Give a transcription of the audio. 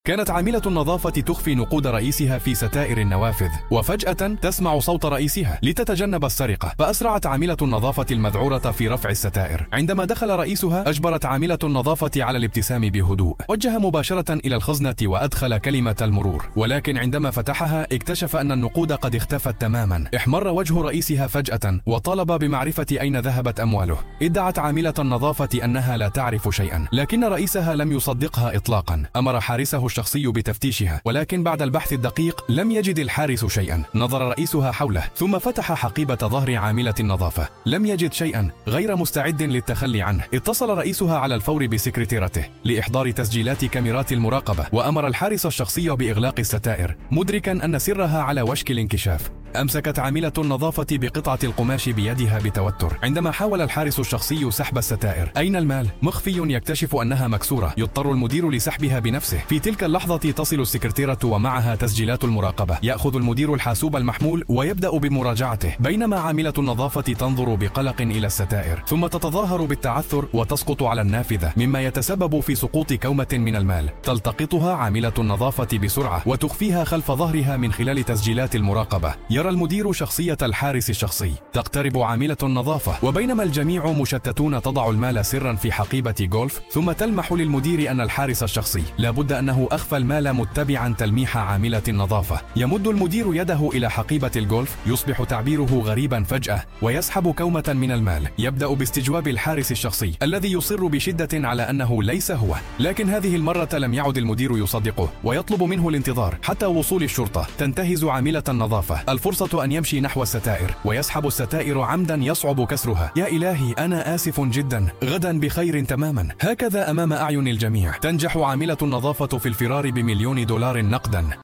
كانت عاملة النظافة تخفي نقود رئيسها في ستائر النوافذ، وفجأة تسمع صوت رئيسها لتتجنب السرقة، فأسرعت عاملة النظافة المذعورة في رفع الستائر. عندما دخل رئيسها أجبرت عاملة النظافة على الابتسام بهدوء، وجه مباشرة إلى الخزنة وأدخل كلمة المرور، ولكن عندما فتحها اكتشف أن النقود قد اختفت تماما. احمر وجه رئيسها فجأة وطلب بمعرفة أين ذهبت أمواله. ادعت عاملة النظافة أنها لا تعرف شيئا، لكن رئيسها لم يصدقها إطلاقا. أمر حارسه الشخصي بتفتيشها، ولكن بعد البحث الدقيق لم يجد الحارس شيئا. نظر رئيسها حوله ثم فتح حقيبة ظهر عاملة النظافة، لم يجد شيئا غير مستعد للتخلي عنه. اتصل رئيسها على الفور بسكرتيرته لإحضار تسجيلات كاميرات المراقبة، وأمر الحارس الشخصي بإغلاق الستائر، مدركا أن سرها على وشك الانكشاف. أمسكت عاملة النظافة بقطعة القماش بيدها بتوتر عندما حاول الحارس الشخصي سحب الستائر. أين المال؟ مخفي يكتشف أنها مكسورة، يضطر المدير لسحبها بنفسه. في تلك اللحظة تصل السكرتيرة ومعها تسجيلات المراقبة. يأخذ المدير الحاسوب المحمول ويبدأ بمراجعته، بينما عاملة النظافة تنظر بقلق إلى الستائر، ثم تتظاهر بالتعثر وتسقط على النافذة، مما يتسبب في سقوط كومة من المال. تلتقطها عاملة النظافة بسرعة وتخفيها خلف ظهرها من خلال تسجيلات المراقبة. يرى المدير شخصية الحارس الشخصي. تقترب عاملة النظافة وبينما الجميع مشتتون تضع المال سرا في حقيبة جولف، ثم تلمح للمدير أن الحارس الشخصي لابد أنه أخفى المال متبعا تلميح عاملة النظافة. يمد المدير يده إلى حقيبة الجولف، يصبح تعبيره غريبا فجأة ويسحب كومة من المال. يبدأ باستجواب الحارس الشخصي الذي يصر بشدة على أنه ليس هو، لكن هذه المرة لم يعد المدير يصدقه ويطلب منه الانتظار حتى وصول الشرطة. تنتهز عاملة النظافة الفرصة أن يمشي نحو الستائر ويسحب الستائر عمدا يصعب كسرها. يا إلهي، أنا آسف جدا، غدا بخير تماما. هكذا أمام أعين الجميع تنجح عاملة النظافة في الفرار ب1,000,000 دولار نقدا.